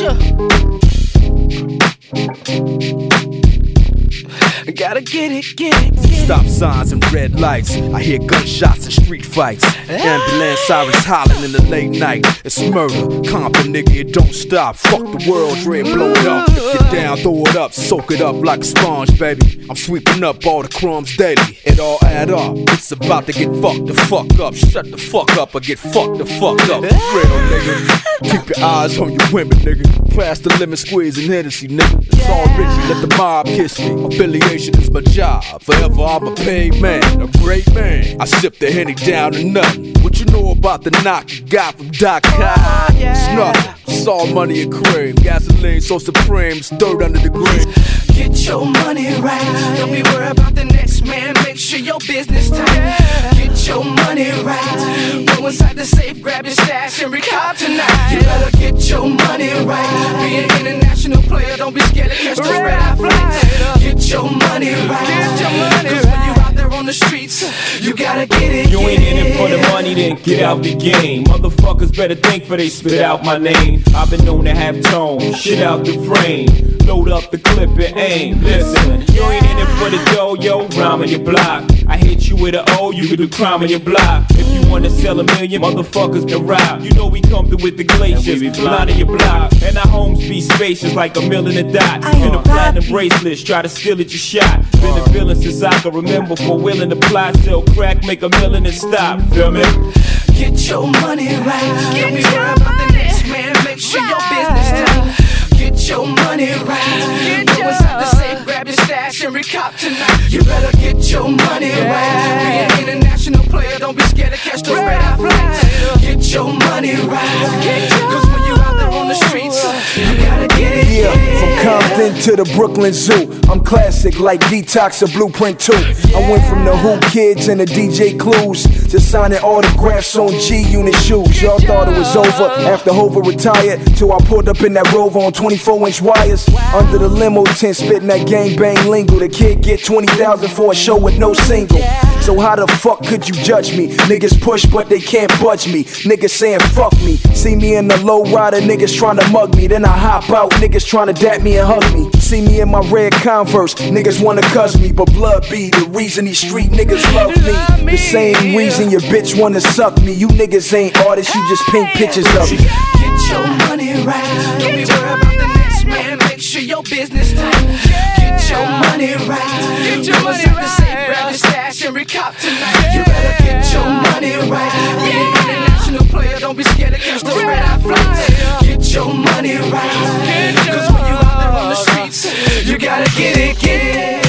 Gotta get it, get it, get it. Stop signs and red lights. I hear gunshots and street fights. Ambulance sirens hollering in the late night. It's murder, comping, nigga, it don't stop. Fuck the world, dread, blow it up. Get down, throw it up, soak it up like a sponge, baby. I'm sweeping up all the crumbs daily. It all add up. It's about to get fucked the fuck up. Shut the fuck up or get fucked the fuck up. Real, nigga. Keep your eyes on your women, nigga. Pass the lemon squeeze and Hennessy, nigga. It's all rich, let the mob kiss me. Affiliation is my job. Forever I'm a paid man, a great man. I sip the Henny down to nothing. What you know about the knock you got from Doc High? It's nothing. It's all money and cream. Gasoline so supreme, it's dirt under the green. Get your money right. Don't be worried about the next man. Make sure your business tight. Get your money right. Go inside the safe, grab your stash and recall tonight. You better get your money right. Be an international player. Don't be scared to catch the red eye flights. Get your money right. Get your money right. Cause when you out there on the streets, you gotta get it. You ain't in it for the money, then get out the game. Motherfuckers better think for they spit out my name. I've been known to have tone, shit out the frame. Load up the clip and aim. Listen, you ain't in it for the dough, yo, rhyme on your block. I hit you with an O, you can do crime on your block. If you wanna sell a million, motherfuckers can rob. You know we come through with the glaciers, line on your block. And our homes be spacious like a mill in a dot. And the platinum bracelets, try to steal it, you shot. Been a villain since I can remember, for willing to plot, sell crack, make a million and stop. Feel me? Get your money right. Don't be worried about the next man. Make sure your business tight. Get your money right. Go inside the safe, grab your stash and recop tonight. You better get your money right. Be an international player, don't be scared to catch those red eye flights. Get your money right. Cause when you out there on the streets, you gotta get it. Yeah, from Compton to the Brooklyn Zoo, I'm classic like Detox or Blueprint two. I went from the Who Kids and the D J Clues to signing autographs on G-Unit shoes. Y'all thought it was over after Hova retired, till I pulled up in that Rover on twenty-four inch wires. Under the limo tent, spitting that gangbang lingo. The kid get twenty thousand for a show with no single. So how the fuck could you judge me? Niggas push but they can't budge me. Niggas saying fuck me. See me in the low rider, niggas trying to mug me. Then I hop out, niggas trying to dap me and hug me. See me in my red Converse, niggas wanna cuss me. But blood be the reason these street niggas love me. The same reason your bitch wanna suck me. You niggas ain't artists, you just paint pictures of me. Get your money right. Don't be worried about the next man. Make sure your business tight. Get your money right. Get your money right. Safe, grab your stash and recop tonight. You better get your money right. Be an international player. Don't be scared to catch those red eye flights. Get your money right. Cause when you out there on the streets, you gotta get it, get it.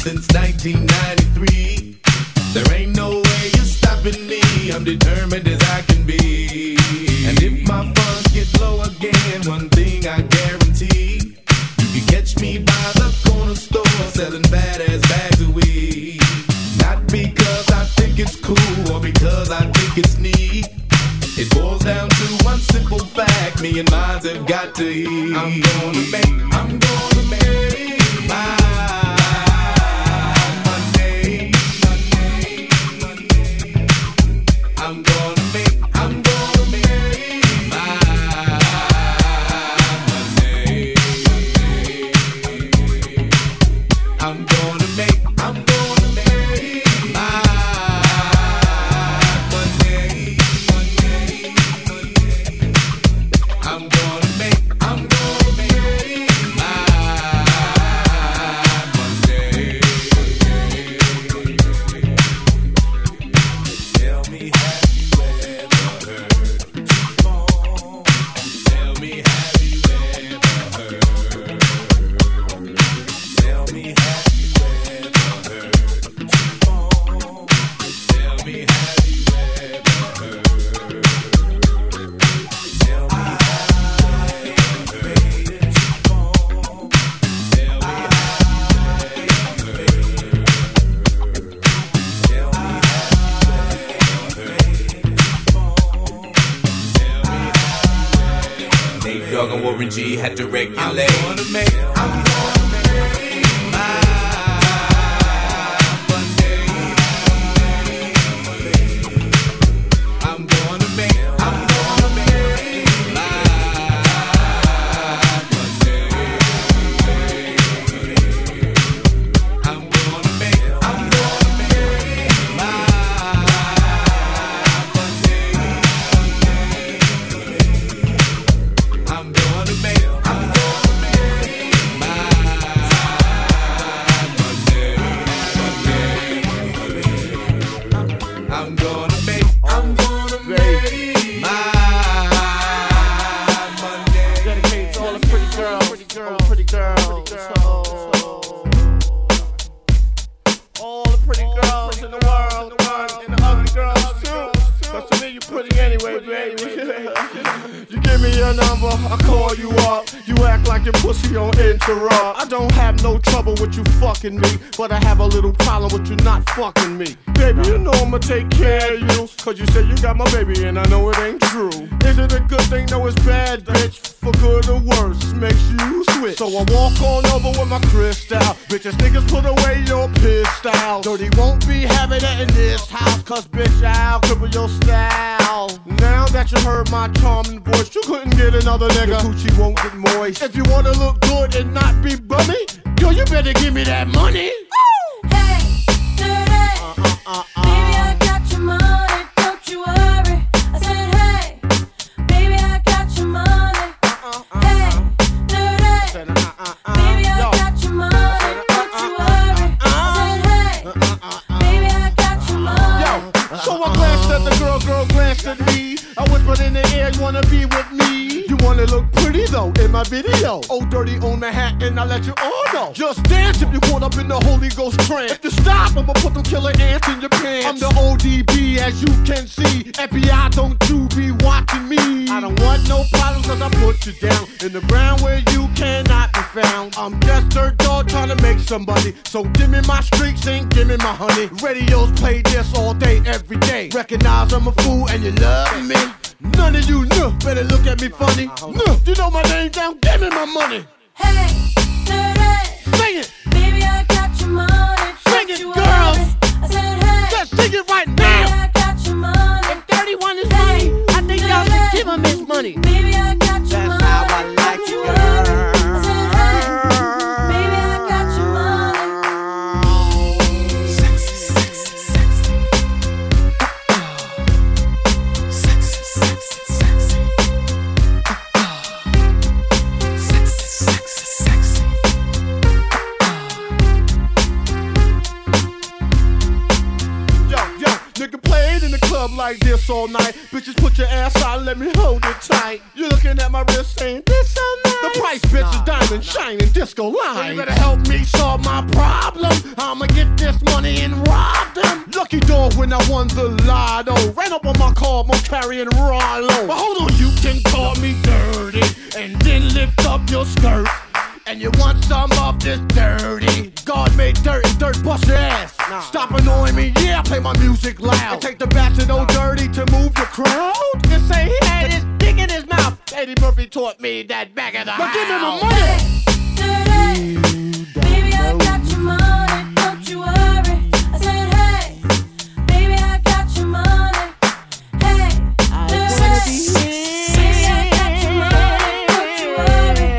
since nineteen ninety-three. There ain't no way you're stopping me. I'm determined as I can be. And if my funds get low again, one thing I guarantee, you can catch me by the corner store selling badass bags of weed. Not because I think it's cool or because I think it's neat. It boils down to one simple fact: me and mine have got to eat. I'm gonna make, I'm gonna make my Monday, Monday, Monday. I'm gonna make, I'm gonna make my Monday. I'm gonna make, I'm gonna make my Monday. I'm gonna make, I'm gonna make my Monday. Tell me, have you ever heard T-Phone? Tell me, have you ever heard? Tell me, have you ever heard T-Phone? Tell me, have you ever heard? Tell me, Nate Dogg and Warren G had to regulate. I'm gonna make, I'm gonna make my Monday. I'm gonna make, I'm gonna make my Monday. I'm gonna make, I'm gonna make my Monday. I'm gonna make, I'm gonna make my Monday, Monday. I'm gonna make, I'm gonna make my Monday. Dedicated to all the pretty girls, pretty girls, pretty girls, all the pretty girls in the world, and the ugly girls too. Cause to me you pretty anyway, baby. You give me your number, I call you up. You act like your pussy on interrupt. I don't have no trouble with you fucking me, but I have a little problem with you not fucking me. Baby, you know I'ma take care of you, cause you say you got my baby and I know it ain't true. Is it a good thing? No, it's bad, bitch. For good or worse, makes you switch. So I walk on over with my crystal. Bitches, niggas, put away your pistol. Dirty won't be having it in this house, cause bitch, I'll cripple your style. Now that you heard my charming voice, you couldn't get another nigga. The coochie won't get moist. If you wanna look good and not be bummy, yo, you better give me that money. Hey, dirty. Uh, uh, uh, baby, I got your money, don't you worry. I said, hey, baby, I got your money. Hey, dirty. Baby, I got your money, don't you worry. I said, hey, baby, I got your money. Yo, so I glanced at the girl, girl glanced at me. I whispered in the air, you wanna be with me? You wanna look pretty though in my video. Oh, dirty on the hat, and I let you all know. Just dance if you caught up in the Holy Ghost trance. If you stop, I'ma put them killer ants in your pants. I'm the O D B, as you can see. F B I, don't you be watching me. I don't want no problems, cause I put you down in the ground where you cannot be found. I'm just dirt dog trying to make somebody. So give me my streaks and give me my honey. Radios play this all day, every day. Recognize I'm a fool and you love me. None of you know, better look at me funny. No, you know my name down, give me my money. Hey, dirty. Sing it. Baby, I got your money. Sing it, girls. I said, hey. Just sing it right Baby, now. I got your money. If thirty-one is money, I think y'all should give him his money. Baby, I got your money. That's how I like you, girl. I said, hey. Baby, I got your money. Sexy, sexy, sexy. Sexy, sexy, sexy. Sexy, sexy, sexy. this all night. Bitches, put your ass out and let me hold it tight. You're looking at my wrist saying, this so nice. The price, bitch, is diamond shining disco line. Well, you better help me solve my problem. I'ma get this money and rob them. Lucky dog when I won the lotto. Ran up on my car, I'm carrying Rollo. But hold on, you can call me dirty and then lift up your skirt. And you want some of this dirty? God made dirt and dirt bust your ass. Nah. Stop annoying me, yeah, play my music loud. And take the bastard old dirty to move the crowd. Just say he had his dick in his mouth. Eddie Murphy taught me that back of the house. But give me my money. Dirty, baby, I got your money, don't you worry. I said, hey, baby, I got your money. Hey, dirty, baby, I got your money, don't you worry.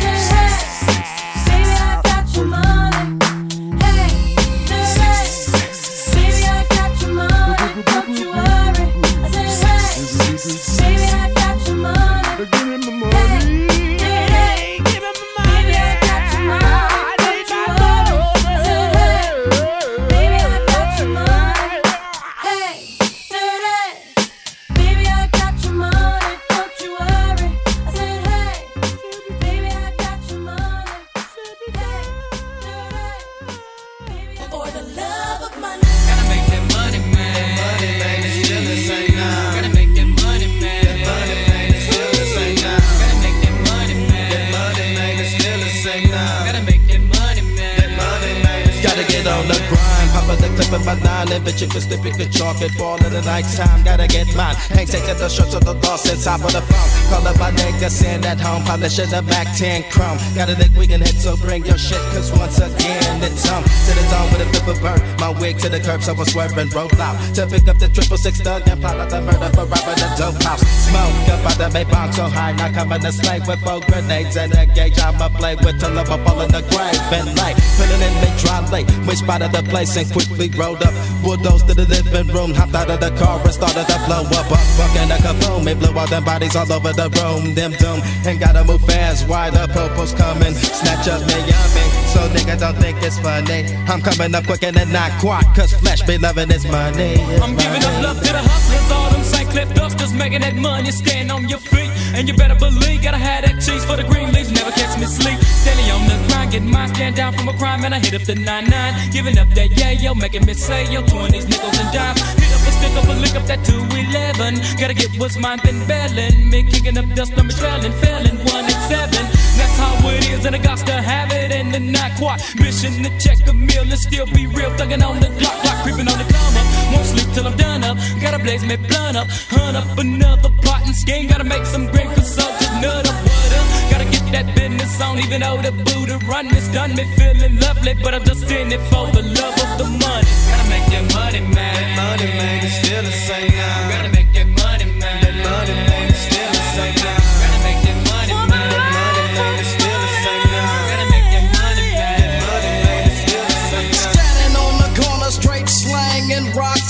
Bitch, if it's the pick a chalk and fall in the night time, gotta get mine. Ain't taking the shirts of the loss since top of the phone. Call up my nigga, send at home, polishing the Mac ten Chrome. Got a dick we can hit, so bring your shit, cause once again it's home. To the zone with a flip of bird, my wig to the curb, so I swerve and roll out. To pick up the triple six thug and plot out the murder for robbing the dope house. Smoke up out the bay bomb so high, not coming to slay with four grenades and a gauge. I'ma play with till I'm up all in the grave and light. Filling in mid dry late, we spotted the place and quickly rolled up. Bulldozed to the living room, hopped out of the car and started to blow up. Up, fucking a kaboom, it blew all them bodies all over the room. Them doom, and gotta move fast, why the popo's coming. Snatch up me, yummy, so nigga don't think it's funny. I'm coming up quick and then not quite, cause flesh be loving his money. It's I'm money. giving up love to the hustlers, all them Saint Cliff dusters, making that money, stand on your feet. And you better believe, gotta have that cheese for the green leaves, never catch me sleep. Steady on the grind, get mine, stand down from a crime, and I hit up the nine nine. Giving up that yeah, yo, making me say, yo, twenties, nickels and dimes. Hit up a stick up a lick up that two eleven. Gotta get what's mine, been bailing. Me kicking up dust, I'm trailing, failing one and seven. That's how it is, and I got to have it, and then not quite. Mission to check a meal and still be real, thugging on the clock, clock creeping on the come up. Won't sleep till I'm done up. Gotta blaze me blunt up, hunt up another pot and scheme. Gotta make some green consultants, nut up, what up. Gotta get that business on, even though the Buddha run this done me feeling lovely, but I'm just in it for the love of the money. Gotta make that money, man. That money, man, it's still the same now. Gotta make that money, man. That money, man, it's still the same now. Gotta make that money, man. That money, man, it's still the same now. Gotta make that money, man. That money, man, it's still the same now. Standing on the corner, straight slanging rocks.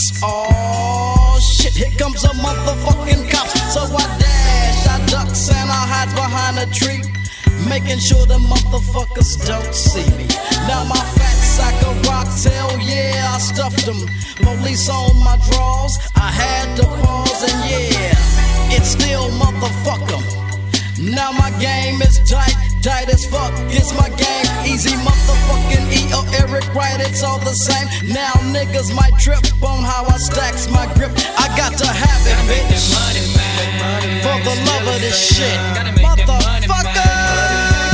Oh shit, here comes a motherfucking cops. So I dash, I ducks and I hide behind a tree, making sure the motherfuckers don't see me. Now my fat sack of rocks, hell yeah, I stuffed them. Police on my drawers, I had to pause and yeah, it's still motherfuck 'em. Now my game is tight, tight as fuck. It's my game, easy motherfucking E or Eric Wright, it's all the same. Now niggas might trip on how I stacks my grip. I got to have it, bitch. For the love of this shit, motherfucker.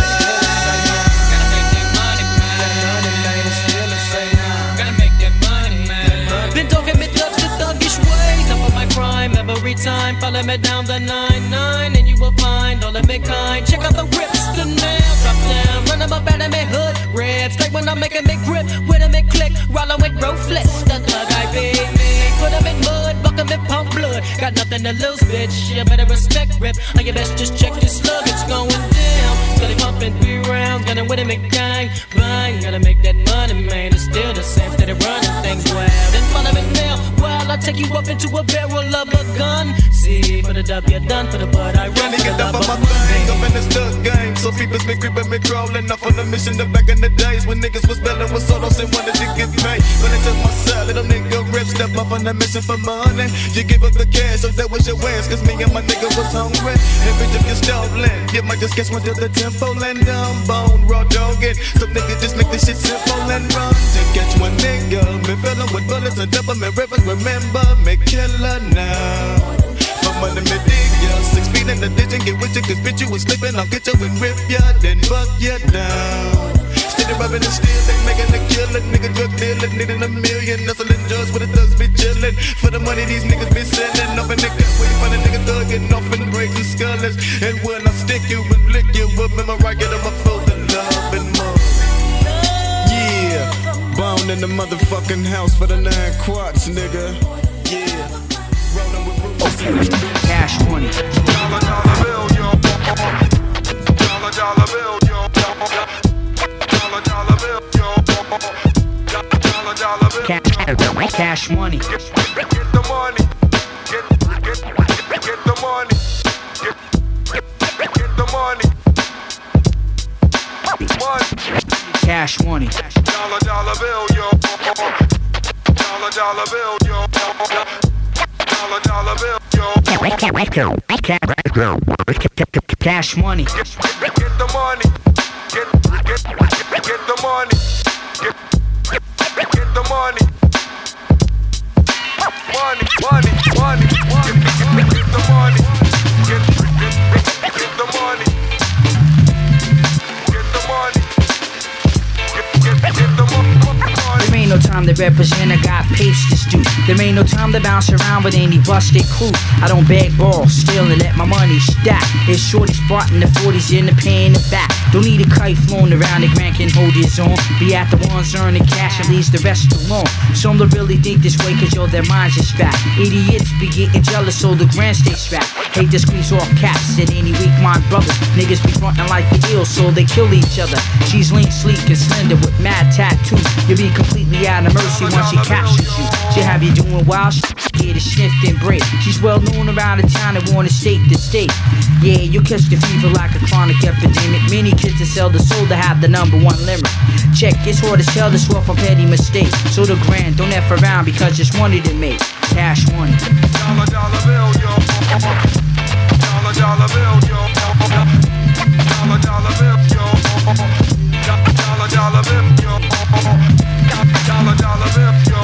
Been talking me touch the thuggish ways. Up on my crime every time. Follow me down the nine nine and you will find all of me kind. Check out the rips, the nails drop down. Run them up out of me hood. Red straight when I'm making me grip. When I'm in click, rollin' with ruthless. The thug I be me. Put them in mud, buck them in pump blood. Got nothing to lose, bitch. You better respect rip. Or you best just check this slug. It's going down. Steady pumping three rounds. Got it with a gang. Bang. Gotta make that money, man. It's still the same. Steady running things wild. Then follow me now while I take you up into a barrel of a gun. See, for the W done, for the bud I run. Get up on my thing, up in this thug game. So people's been creeping, me crawling off on the mission. The back in the days when niggas was belling with solos and wanted to get paid. But I took my side, little nigga rips. step up on the mission for money. You give up the cash, so that was your ass. Cause me and my nigga was hungry. Every time you stolen, you might just catch one to the temple and dumb bone, raw dogging. Some niggas just make this shit simple and run to catch one nigga. Me fill him with bullets and double me rivers. Remember me killer now. From under me dig ya, six feet in the ditch and get with you. Cause bitch you was sleeping, I'll get you and rip ya, then buck ya down. Steady robbing and stealing, making a killing. Nigga drug dealing, needing a million. Hustling drugs where the thugs be chilling. For the money these niggas be selling. Up in the cut where you find a nigga thugging off and breaking skulls. And when I stick you and lick you, remember I get on my foot and love and more. Yeah, bound in the motherfucking house for the nine quads, nigga. Yeah, rolling with Rufus. Cash money. Dollar, dollar bill, yo. Dollar, dollar bill, yo. Dollar, dollar bill, yo. Dollar, dollar bill. Cash, cash money. Get, get the money. Get, get, get the money. Get, get, get the money. Money. Cash money. Dollar, dollar bill, yo. Dollar, dollar bill, yo. Dollar, dollar bill, yo. Cash money. Get, get, get the money. Get, get, get, get the money. Get, get, get the money. Money, money, money, money. Get, get the money. Get, get, get the money. Get the money. Get, get, get the money. There ain't no time to represent, I got pages to do. There ain't no time to bounce around with any busted crew. I don't beg balls, steal and let my money stack. It's shorty spotting the forties in the pay in the back. Don't need a kite flown around, the grand can hold his own. Be at the ones earning cash and leaves the rest alone. Some don't really think this way cause yo, their minds is fat. Idiots be getting jealous so the grand stay strapped. Hate to squeeze off caps and any weak mind brothers. Niggas be frontin' like the ill so they kill each other. She's lean, sleek and slender with mad tattoos. You be completely out of mercy once she captures you. She have you doing wild shit, yeah, to sniff and break. She's well known around the town and wanna state to state. Yeah, you catch the fever like a chronic epidemic. Many kids that sell the soul to have the number one limit. Check, it's hard to tell this world from petty mistakes. So the grand, don't F around because it's money to make. Cash money. Dollar, dollar bill, yo. Dollar, dollar bill, yo. Dollar, dollar bill, yo. Dollar, dollar bill, yo. Dollar, dollar bill, yo.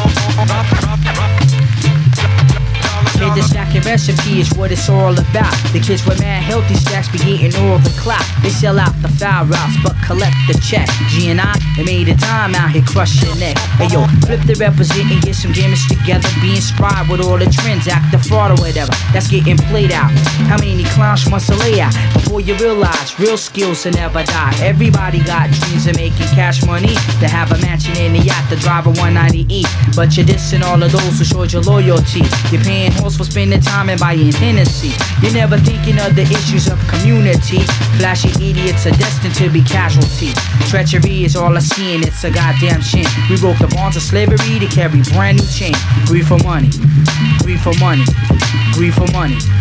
Hey, the stacking recipe is what it's all about. The kids with mad healthy stacks be getting all the clout. They sell out the foul routes but collect the check. G and I, they made a time out here crushing neck. Hey yo, flip the represent and get some gimmicks together. Be inspired with all the trends, act the fraud or whatever. That's getting played out. How many clowns must lay out before you realize real skills will never die? Everybody got dreams of making cash money. To have a mansion in the yacht, to drive a one ninety E. But you're dissing all of those who showed your loyalty. You're paying for spending time and buying Hennessy. You're never thinking of the issues of community. Flashy idiots are destined to be casualties. Treachery is all I see and it's a goddamn shame. We broke the bonds of slavery to carry brand new chain. Greed for money, greed for money, greed for money.